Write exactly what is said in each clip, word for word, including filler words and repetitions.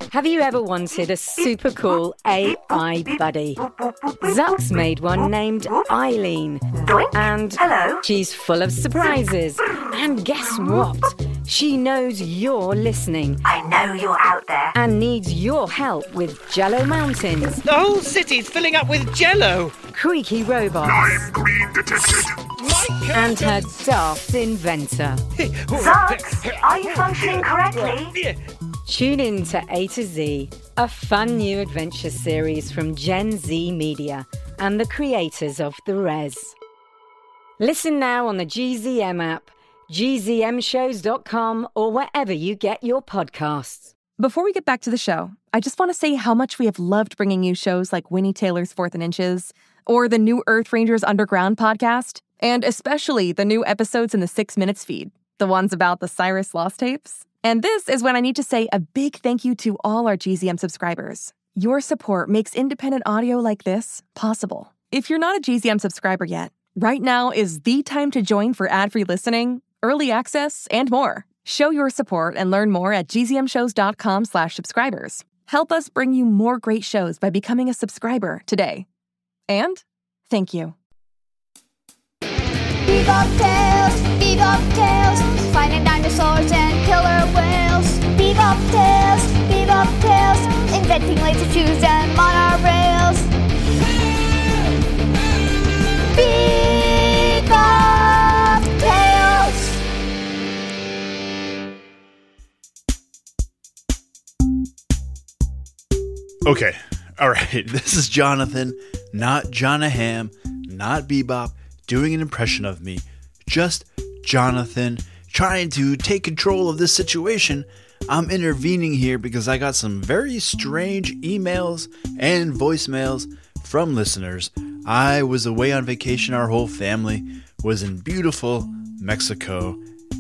Have you ever wanted a super cool A I buddy? Zuck's made one named Eileen. And Hello? she's full of surprises. And guess what? She knows you're listening I know you're out there. and needs your help with Jello Mountains, The whole city's filling up with jello. creaky robots, I'm green detected. and her daft inventor. Zucks, are you functioning correctly? Tune in to A to Z, a fun new adventure series from Gen Z Media and the creators of The Res. Listen now on the G Z M app, G Z M shows dot com, or wherever you get your podcasts. Before we get back to the show, I just want to say how much we have loved bringing you shows like Winnie Taylor's Fourth and Inches, or the new Earth Rangers Underground podcast, and especially the new episodes in the Six Minutes feed, the ones about the Cyrus Lost tapes. And this is when I need to say a big thank you to all our G Z M subscribers. Your support makes independent audio like this possible. If you're not a G Z M subscriber yet, right now is the time to join for ad-free listening, early access, and more. Show your support and learn more at G Z M shows dot com slash subscribers. Help us bring you more great shows by becoming a subscriber today. And thank you. Bebop Tales, Bebop Tales, finding dinosaurs and killer whales. Bebop Tales, Bebop Tales, inventing laser shoes and monorails. Bebop Tales. Okay, alright, this is Jonathan, not Jonaham, not Bebop, doing an impression of me. Just Jonathan, trying to take control of this situation. I'm intervening here because I got some very strange emails and voicemails from listeners. I was away on vacation, our whole family was in beautiful Mexico,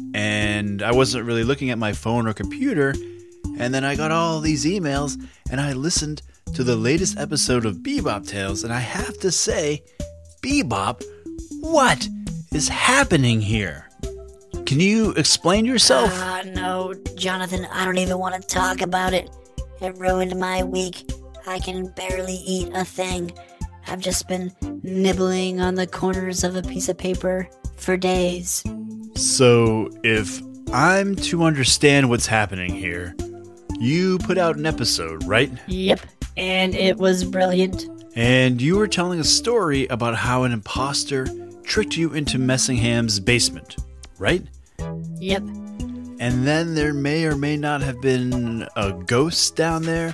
and I wasn't really looking at my phone or computer, and then I got all these emails, and I listened to the latest episode of Bebop Tales, and I have to say, Bebop, what is happening here? Can you explain yourself? Uh, no, Jonathan, I don't even want to talk about it. It ruined my week. I can barely eat a thing. I've just been nibbling on the corners of a piece of paper for days. So, if I'm to understand what's happening here, you put out an episode, right? Yep, and it was brilliant. And you were telling a story about how an imposter tricked you into Messingham's basement, right? Yep. And then there may or may not have been a ghost down there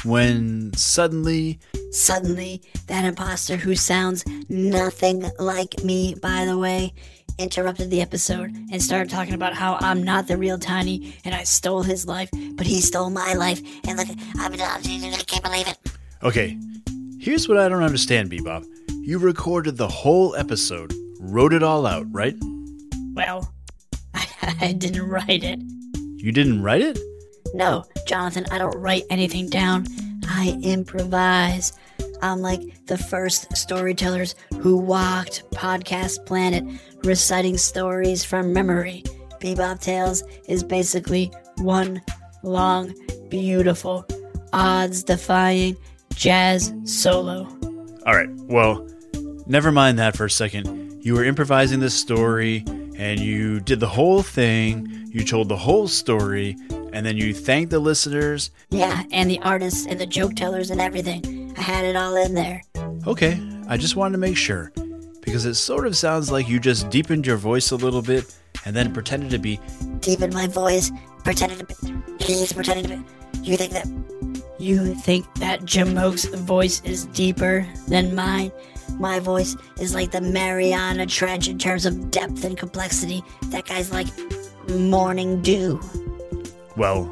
when suddenly... Suddenly, that imposter who sounds nothing like me, by the way, interrupted the episode and started talking about how I'm not the real Tiny and I stole his life, but he stole my life. And look, I'm, I can't believe it. Okay, here's what I don't understand, Bebop. You recorded the whole episode, wrote it all out, right? Well, I, I didn't write it. You didn't write it? No, Jonathan, I don't write anything down. I improvise. I'm like the first storytellers who walked Podcast Planet, reciting stories from memory. Bebop Tales is basically one long, beautiful, odds-defying jazz solo. Alright, well, never mind that for a second. You were improvising this story, and you did the whole thing, you told the whole story, and then you thanked the listeners. Yeah, and the artists and the joke tellers and everything. I had it all in there. Okay, I just wanted to make sure, because it sort of sounds like you just deepened your voice a little bit, and then pretended to be... Deepened my voice, pretended to be... He's pretending to be... You think that... You think that Jamoke's voice is deeper than mine? My voice is like the Mariana Trench in terms of depth and complexity. That guy's like Morning Dew. Well,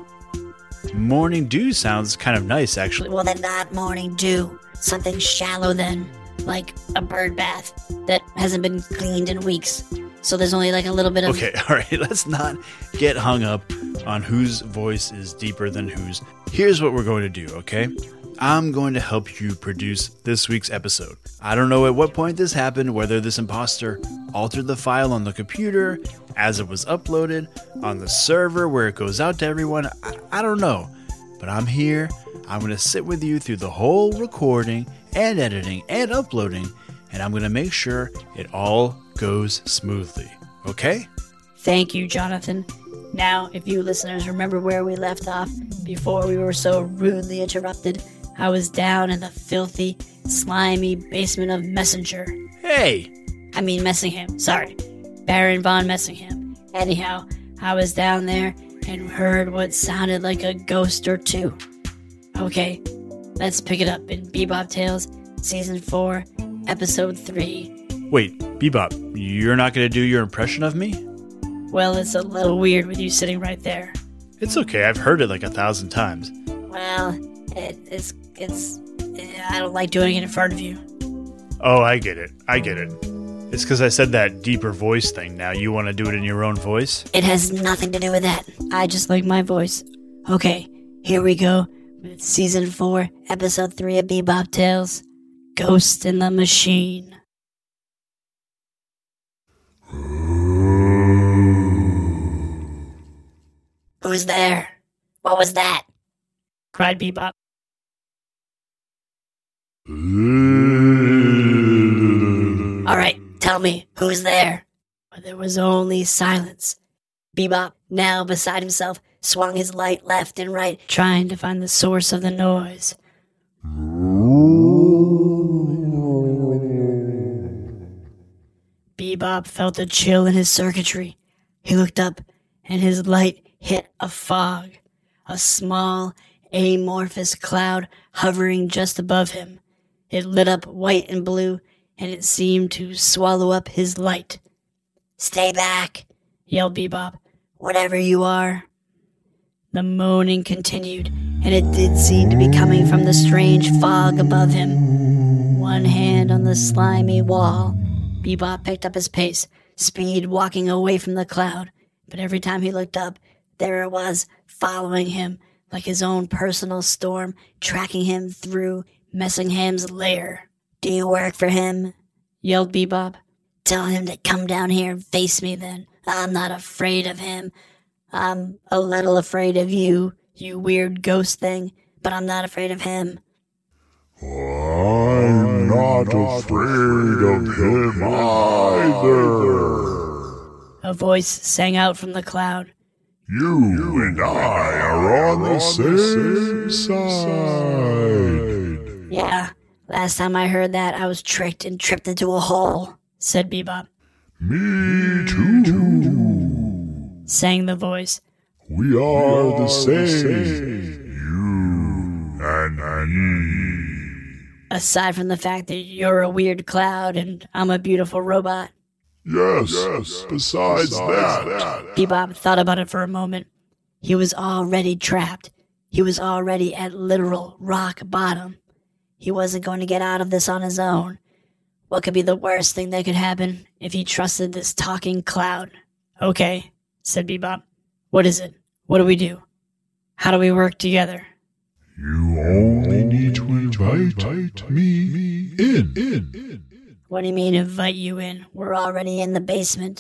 Morning Dew sounds kind of nice, actually. Well, then not Morning Dew. Something shallow then. Like a bird bath that hasn't been cleaned in weeks. So there's only like a little bit of... Okay, alright, let's not get hung up on whose voice is deeper than whose. Here's what we're going to do, okay? I'm going to help you produce this week's episode. I don't know at what point this happened, whether this imposter altered the file on the computer as it was uploaded, on the server where it goes out to everyone. I, I don't know. but I'm here. I'm going to sit with you through the whole recording and editing and uploading, and I'm going to make sure it all goes smoothly. Okay? Thank you, Jonathan. Now, if you listeners remember where we left off before we were so rudely interrupted, I was down in the filthy, slimy basement of Messenger. Hey! I mean Messingham, sorry. Baron von Messingham. Anyhow, I was down there and heard what sounded like a ghost or two. Okay, let's pick it up in Bebop Tales, Season four, Episode three. Wait, Bebop, you're not going to do your impression of me? Well, it's a little weird with you sitting right there. It's okay, I've heard it like a thousand times. Well, it, it's, it's, I don't like doing it in front of you. Oh, I get it, I get it. It's because I said that deeper voice thing. Now you want to do it in your own voice? It has nothing to do with that. I just like my voice. Okay, here we go with Season four, Episode three of Bebop Tales, Ghost in the Machine. Who's there? What was that? Cried Bebop. Alright, tell me, who's there? But there was only silence. Bebop, now beside himself, swung his light left and right, trying to find the source of the noise. Bebop felt a chill in his circuitry. He looked up, and his light hit a fog, a small, amorphous cloud hovering just above him. It lit up white and blue, and it seemed to swallow up his light. "Stay back," yelled Bebop, "whatever you are." The moaning continued, and it did seem to be coming from the strange fog above him. One hand on the slimy wall, Bebop picked up his pace, speed walking away from the cloud, but every time he looked up, there it was, following him, like his own personal storm, tracking him through Messingham's lair. "Do you work for him?" yelled Bebop. "Tell him to come down here and face me then. I'm not afraid of him. I'm a little afraid of you, you weird ghost thing, but I'm not afraid of him." "I'm not afraid of him either," a voice sang out from the cloud. "You and I are on the same side." "Yeah, last time I heard that, I was tricked and tripped into a hole," said Bebop. "Me too," sang the voice. "We are the same, you and me." "Aside from the fact that you're a weird cloud and I'm a beautiful robot." Yes, yes. Besides, Besides that. that. Bebop thought about it for a moment. He was already trapped. He was already at literal rock bottom. He wasn't going to get out of this on his own. What could be the worst thing that could happen if he trusted this talking cloud? "Okay," said Bebop. "What is it? What do we do? How do we work together?" "You only need to invite me in. in. "What do you mean invite you in? We're already in the basement."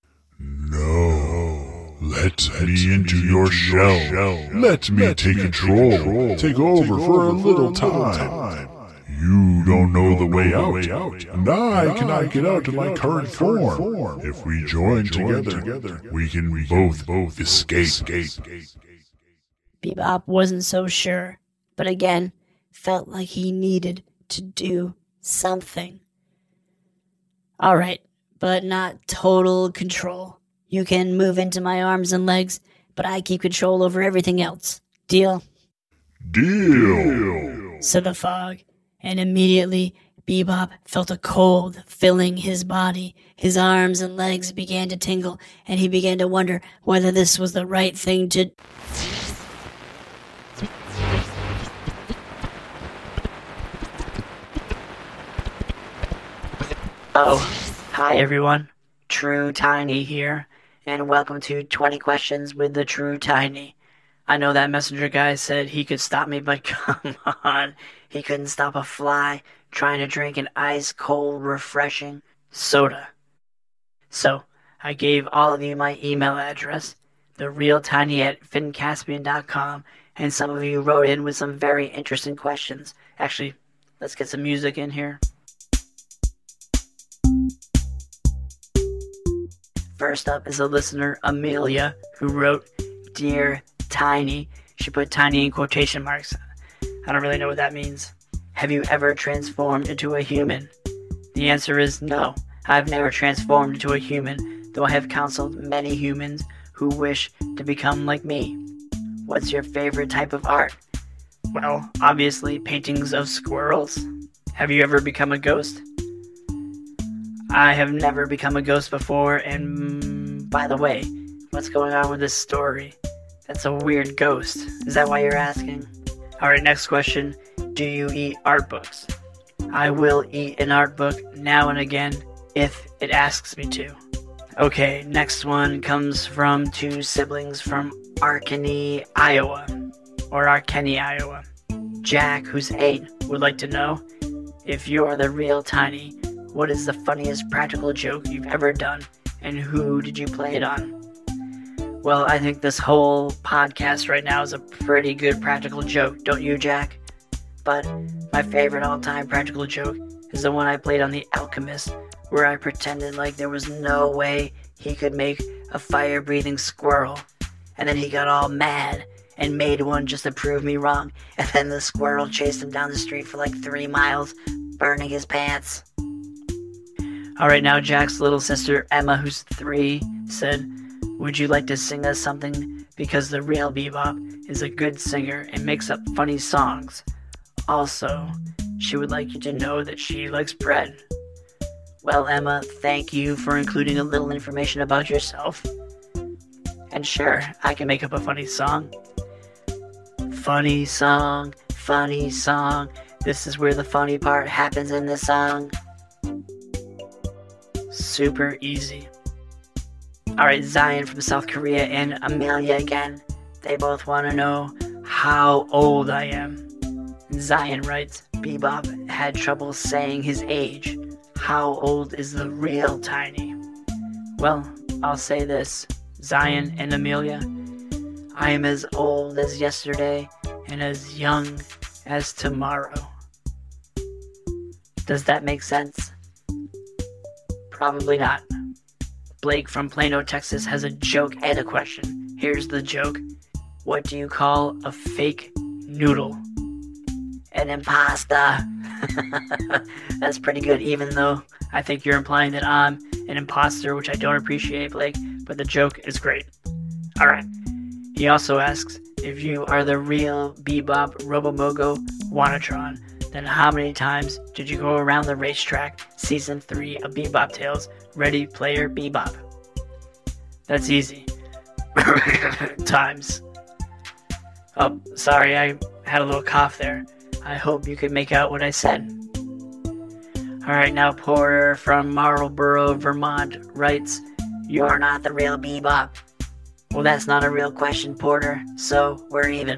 "No. Let me into your shell. Let me take control. Take over for a little time. You don't know the way out, and I cannot get out in my current form. If we join together, we can both both escape." Bebop wasn't so sure, but again, felt like he needed to do something. "All right, but not total control. You can move into my arms and legs, but I keep control over everything else. Deal?" "Deal," said the fog, and immediately Bebop felt a cold filling his body. His arms and legs began to tingle, and he began to wonder whether this was the right thing to... Oh, hi everyone. True Tiny here, and welcome to twenty Questions with the True Tiny. I know that messenger guy said he could stop me, but come on. He couldn't stop a fly trying to drink an ice-cold, refreshing soda. So, I gave all of you my email address, therealtiny at fincaspian dot com, And some of you wrote in with some very interesting questions. Actually, let's get some music in here. First up is a listener, Amelia, who wrote, "Dear Tiny." She put tiny in quotation marks. I don't really know what that means. "Have you ever transformed into a human?" The answer is no. I've never transformed into a human, though I have counseled many humans who wish to become like me. What's your favorite type of art? Well, obviously paintings of squirrels. Have you ever become a ghost? I have never become a ghost before, and mm, by the way, what's going on with this story? That's a weird ghost. Is that why you're asking? Alright, next question. Do you eat art books? I will eat an art book now and again if it asks me to. Okay, next one comes from two siblings from Arkaney, Iowa. Or Arkaney, Iowa. Jack, who's eight, would like to know, if you're the real Tiny, what is the funniest practical joke you've ever done, and who did you play it on? Well, I think this whole podcast right now is a pretty good practical joke, don't you, Jack? But my favorite all-time practical joke is the one I played on The Alchemist, where I pretended like there was no way he could make a fire-breathing squirrel, and then he got all mad and made one just to prove me wrong, and then the squirrel chased him down the street for like three miles, burning his pants. Alright, now Jack's little sister, Emma, who's three, said, "Would you like to sing us something? Because the real Bebop is a good singer and makes up funny songs. Also, she would like you to know that she likes bread." Well, Emma, thank you for including a little information about yourself. And sure, I can make up a funny song. Funny song, funny song. This is where the funny part happens in the song. Super easy. Alright, Zion from South Korea and Amelia again. They both want to know how old I am. Zion writes, "Bebop had trouble saying his age. How old is the real Tiny?" Well, I'll say this, Zion and Amelia. I am as old as yesterday and as young as tomorrow. Does that make sense? Probably not. Blake from Plano, Texas has a joke and a question. Here's the joke. What do you call a fake noodle? An impasta. That's pretty good, even though I think you're implying that I'm an imposter, which I don't appreciate, Blake, but the joke is great. Alright. He also asks, if you are the real Bebop Robomogo Wanatron, then how many times did you go around the racetrack season three of Bebop Tales, Ready Player Bebop? That's easy. Times. Oh, sorry, I had a little cough there. I hope you could make out what I said. Alright, now Porter from Marlborough, Vermont writes, "You're not the real Bebop." Well, that's not a real question, Porter, so we're even.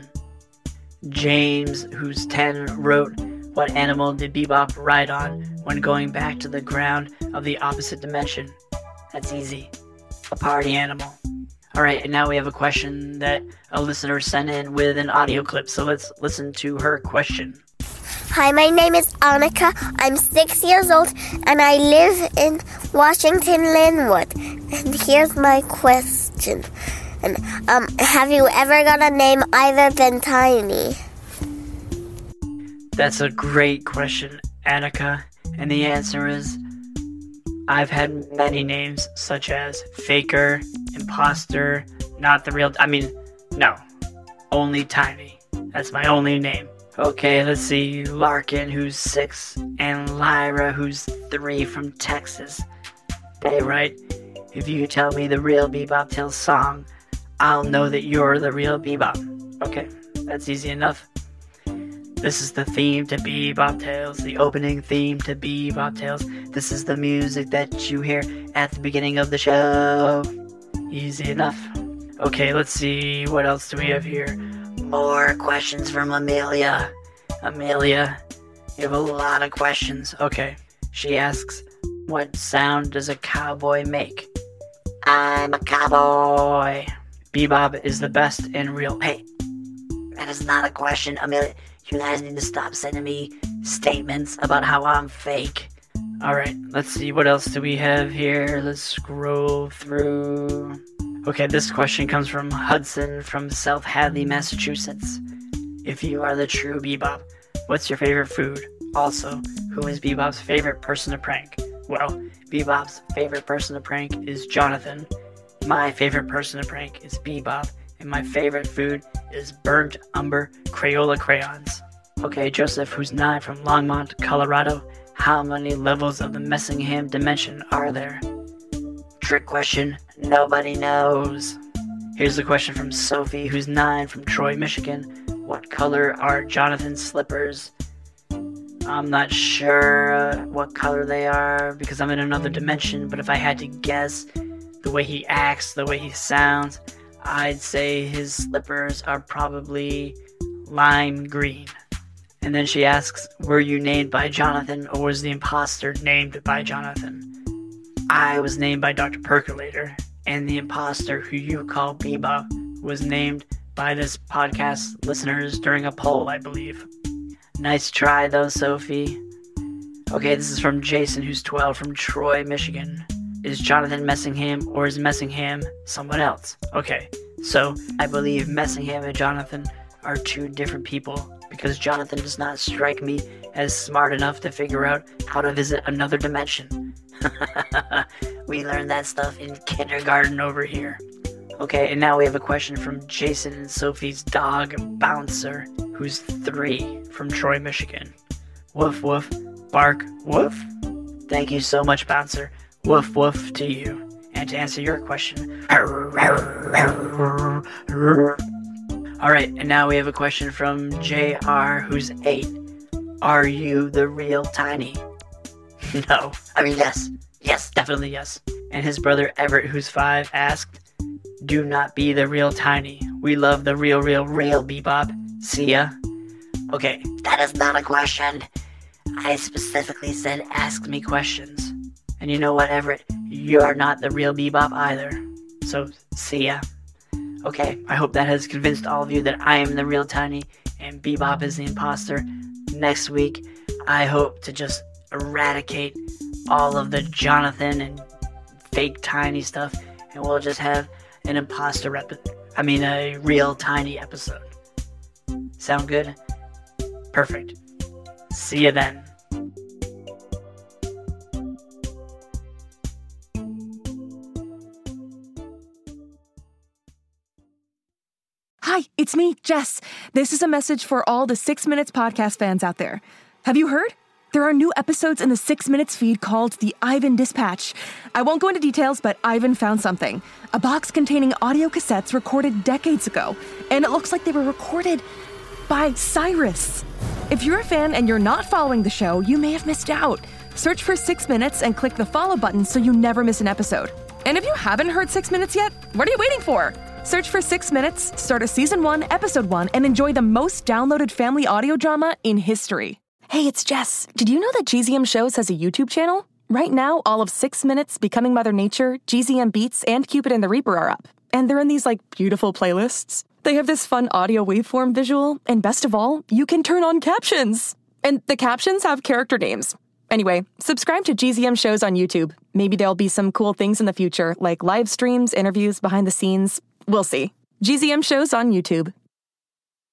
James, who's ten, wrote, "What animal did Bebop ride on when going back to the ground of the opposite dimension?" That's easy. A party animal. Alright, and now we have a question that a listener sent in with an audio clip, so let's listen to her question. Hi, my name is Annika. I'm six years old, and I live in Washington, Linwood. And here's my question. And um, have you ever got a name other than Tiny? That's a great question, Annika. And the answer is, I've had many names, such as Faker, Imposter, Not the Real... I mean, no. Only Tiny. That's my only name. Okay, let's see. Larkin, who's six, and Lyra, who's three, from Texas. They write, "If you tell me the real Bebop Tales song, I'll know that you're the real Bebop." Okay, that's easy enough. This is the theme to Bebop Tales, the opening theme to Bebop Tales. This is the music that you hear at the beginning of the show. Easy enough. Okay, let's see, what else do we have here? More questions from Amelia. Amelia, you have a lot of questions. Okay, she asks, what sound does a cowboy make? I'm a cowboy. Bebop is the best and real... Hey, That is not a question. Amelia, you guys need to stop sending me statements about how I'm fake. Alright, let's see, what else do we have here? Let's scroll through. Okay, this question comes from Hudson from South Hadley, Massachusetts. If you are the true Bebop, what's your favorite food? Also, who is Bebop's favorite person to prank? Well, Bebop's favorite person to prank is Jonathan. My favorite person to prank is Bebop. And my favorite food is burnt umber Crayola crayons. Okay, Joseph, who's nine from Longmont, Colorado. How many levels of the Messingham dimension are there? Trick question. Nobody knows. Here's the question from Sophie, who's nine from Troy, Michigan. What color are Jonathan's slippers? I'm not sure uh, what color they are because I'm in another dimension, but if I had to guess, the way he acts, the way he sounds, I'd say his slippers are probably lime green. And then she asks, were you named by Jonathan or was the imposter named by Jonathan? I was named by Doctor Percolator, and the imposter who you call Bebop was named by this podcast listeners during a poll, I believe. Nice try though, Sophie. Okay, this is from Jason, who's twelve, from Troy, Michigan. Is Jonathan Messingham or is Messingham someone else? Okay, so I believe Messingham and Jonathan are two different people because Jonathan does not strike me as smart enough to figure out how to visit another dimension. We learned that stuff in kindergarten over here. Okay, and now we have a question from Jason and Sophie's dog, Bouncer, who's three, from Troy, Michigan. Woof woof, bark woof. Thank you so much, Bouncer. Woof woof to you. And to answer your question... Alright, and now we have a question from J R, who's eight. Are you the real Tiny? No. I mean, yes. Yes, definitely yes. And his brother Everett, who's five, asked, do not be the real Tiny. We love the real, real, real Bebop. See ya. Okay, that is not a question. I specifically said ask me questions. And you know what, Everett? You're not the real Bebop either. So, see ya. Okay, I hope that has convinced all of you that I am the real Tiny and Bebop is the imposter. Next week, I hope to just eradicate all of the Jonathan and fake Tiny stuff, and we'll just have an imposter rep- I mean a real Tiny episode. Sound good? Perfect. See you then. Hi, it's me, Jess. This is a message for all the Six Minutes podcast fans out there. Have you heard? There are new episodes in the Six Minutes feed called the Ivan Dispatch. I won't go into details, but Ivan found something. A box containing audio cassettes recorded decades ago, and it looks like they were recorded by Cyrus. If you're a fan and you're not following the show, you may have missed out. Search for Six Minutes and click the follow button so you never miss an episode. And if you haven't heard Six Minutes yet, what are you waiting for? Search for Six Minutes, start a season one, episode one, and enjoy the most downloaded family audio drama in history. Hey, it's Jess. Did you know that G Z M Shows has a YouTube channel? Right now, all of Six Minutes, Becoming Mother Nature, G Z M Beats, and Cupid and the Reaper are up. And they're in these, like, beautiful playlists. They have this fun audio waveform visual, and best of all, you can turn on captions. And the captions have character names. Anyway, subscribe to G Z M Shows on YouTube. Maybe there'll be some cool things in the future, like live streams, interviews, behind the scenes. We'll see. G Z M Shows on YouTube.